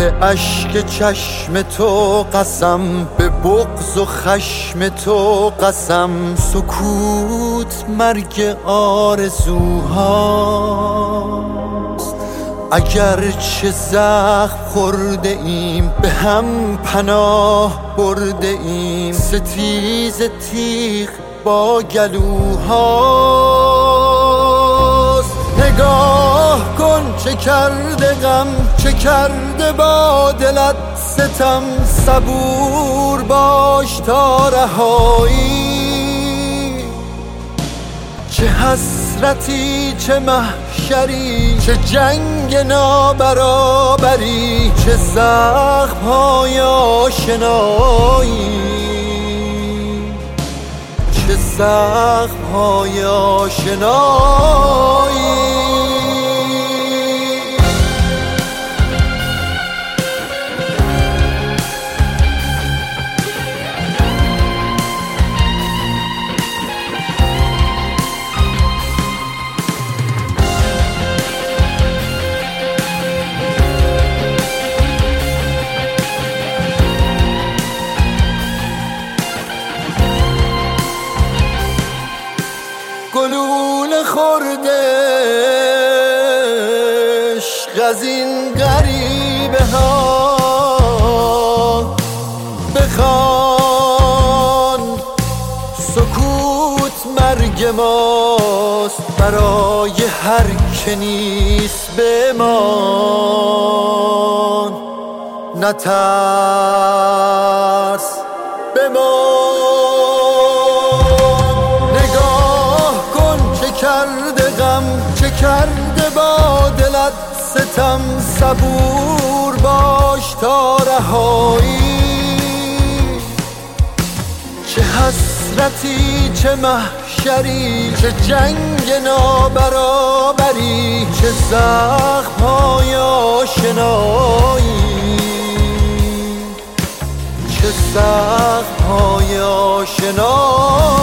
به اشک چشم تو قسم، به بغض و خشم تو قسم. سکوت مرگ آرزوهاست، اگر چه زخم خورده ایم به هم پناه برده ایم. ستیز تیغ با گلوهاست. نگاه کن چه کرده غم، چه کرده با دلت ستم. صبور باش تا رهایی، چه حسرتی چه محشری، چه جنگ نابرابری، چه زخم‌های آشنایی، چه زخم‌های آشنایی. گلوله خورده عشق از این غریبه ها، بخوان سکوت مرگ ماست. برای هر که نیست بمان، نترس بمان. نگاه کن چه کرده غم، چه کرده با دلت ستم. صبور باش تا رهایی، چه حسرتی چه محشری، چه جنگ نابرابری، چه زخم‌های آشنایی، چه زخم‌های آشنایی.